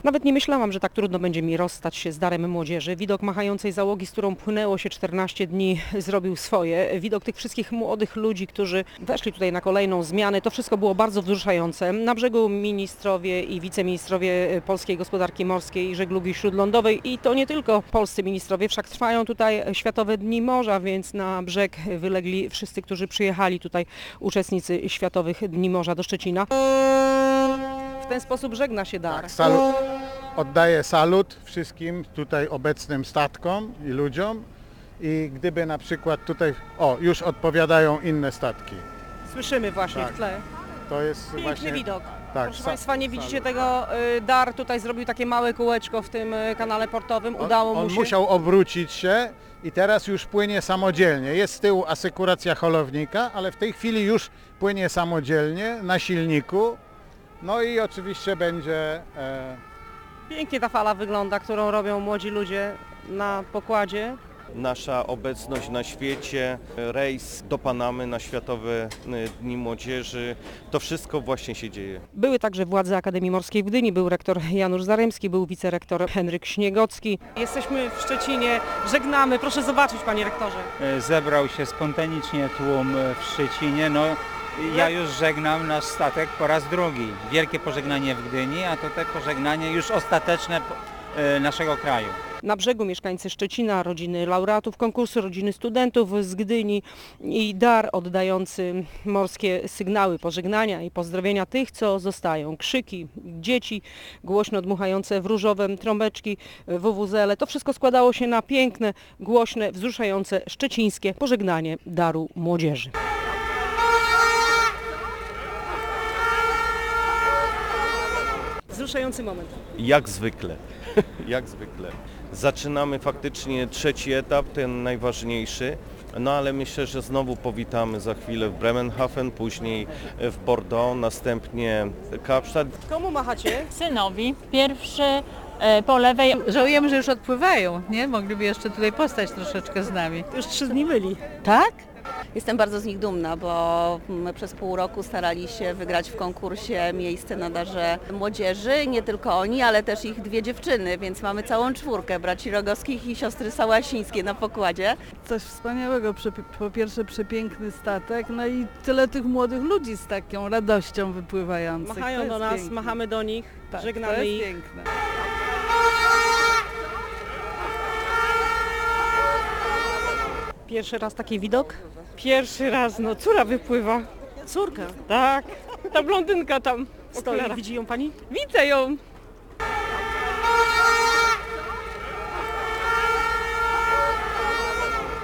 Nawet nie myślałam, że tak trudno będzie mi rozstać się z darem młodzieży. Widok machającej załogi, z którą płynęło się 14 dni, zrobił swoje. Widok tych wszystkich młodych ludzi, którzy weszli tutaj na kolejną zmianę, to wszystko było bardzo wzruszające. Na brzegu ministrowie i wiceministrowie polskiej gospodarki morskiej i żeglugi śródlądowej i to nie tylko polscy ministrowie, wszak trwają tutaj Światowe Dni Morza, więc na brzeg wylegli wszyscy, którzy przyjechali tutaj, uczestnicy Światowych Dni Morza do Szczecina. W ten sposób żegna się dar. Tak, oddaję salut wszystkim tutaj obecnym statkom i ludziom i gdyby na przykład tutaj, już odpowiadają inne statki. Słyszymy właśnie Tak. w tle. To jest Piękny właśnie widok. Tak, Proszę Państwa, nie widzicie tego, dar tutaj zrobił takie małe kółeczko w tym kanale portowym, udało mu On się. musiał obrócić się i teraz już płynie samodzielnie. Jest z tyłu asykuracja holownika, ale w tej chwili już płynie samodzielnie na silniku. No i oczywiście będzie... Pięknie ta fala wygląda, którą robią młodzi ludzie na pokładzie. Nasza obecność na świecie, rejs do Panamy na Światowe Dni Młodzieży, to wszystko właśnie się dzieje. Były także władze Akademii Morskiej w Gdyni, był rektor Janusz Zaremski, był wicerektor Henryk Śniegocki. Jesteśmy w Szczecinie, żegnamy, proszę zobaczyć panie rektorze. Zebrał się spontanicznie tłum w Szczecinie. Ja już żegnam nasz statek po raz drugi. Wielkie pożegnanie w Gdyni, a tutaj pożegnanie już ostateczne naszego kraju. Na brzegu mieszkańcy Szczecina, rodziny laureatów konkursu, rodziny studentów z Gdyni i dar oddający morskie sygnały pożegnania i pozdrowienia tych, co zostają. Krzyki dzieci, głośno dmuchające w różowe trąbeczki, wuwuzele. To wszystko składało się na piękne, głośne, wzruszające szczecińskie pożegnanie daru młodzieży. Wzruszający moment. Jak zwykle, jak zwykle. Zaczynamy faktycznie trzeci etap, ten najważniejszy, no ale myślę, że znowu powitamy za chwilę w Bremenhaven, później w Bordeaux, następnie Kapsztad. Komu machacie? Synowi. Pierwszy po lewej. Żałujemy, że już odpływają, nie? Mogliby jeszcze tutaj postać troszeczkę z nami. Już 3 dni byli. Tak? Jestem bardzo z nich dumna, bo my przez pół roku starali się wygrać w konkursie miejsce na darze młodzieży. Nie tylko oni, ale też ich 2 dziewczyny, więc mamy całą 4, braci Rogowskich i siostry Sałasińskie na pokładzie. Coś wspaniałego, po pierwsze przepiękny statek, no i tyle tych młodych ludzi z taką radością wypływających. Machają do nas, piękne. machamy do nich, Tak, żegnamy to jest ich. piękne. Pierwszy raz taki widok? Pierwszy raz, no córa wypływa. Córka? Tak, ta blondynka tam stoi. Widzi ją pani? Widzę ją.